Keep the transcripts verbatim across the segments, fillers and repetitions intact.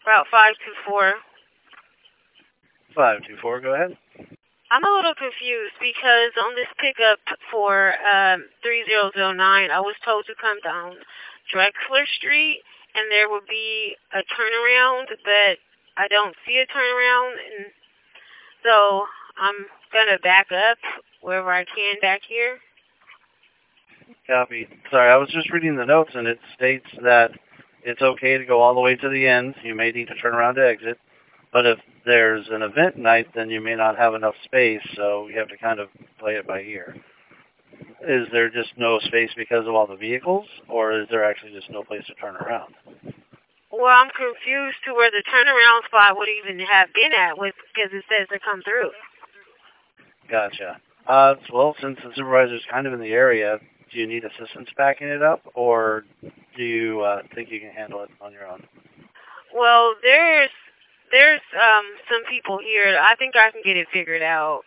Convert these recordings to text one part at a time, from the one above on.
About five two four. five two four, go ahead. I'm a little confused because on this pickup for um, three zero zero nine, I was told to come down Drexler Street and there would be a turnaround, but I don't see a turnaround, and so I'm going to back up wherever I can back here. Copy. Sorry, I was just reading the notes, and it states that it's okay to go all the way to the end. You may need to turn around to exit. But if there's an event night, then you may not have enough space, so you have to kind of play it by ear. Is there just no space because of all the vehicles, or is there actually just no place to turn around? Well, I'm confused to where the turnaround spot would even have been at, with because it says to come through. Gotcha. Uh, well, since the supervisor's kind of in the area, do you need assistance backing it up, or do you uh, think you can handle it on your own? Well, there's there's um some people here. I think I can get it figured out.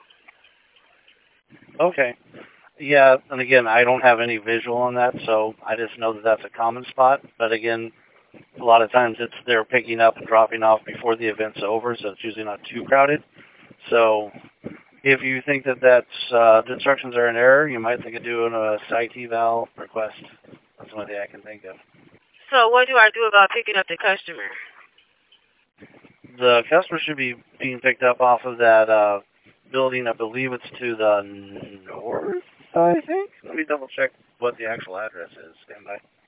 Okay. Yeah, and again, I don't have any visual on that, so I just know that that's a common spot. But again, a lot of times it's they're picking up and dropping off before the event's over, so it's usually not too crowded. So if you think that that's, uh, the instructions are in error, you might think of doing a site eval request. That's the only thing I can think of. So what do I do about picking up the customer? The customer should be being picked up off of that uh, building. I believe it's to the north, I think. Let me double check what the actual address is. Stand by.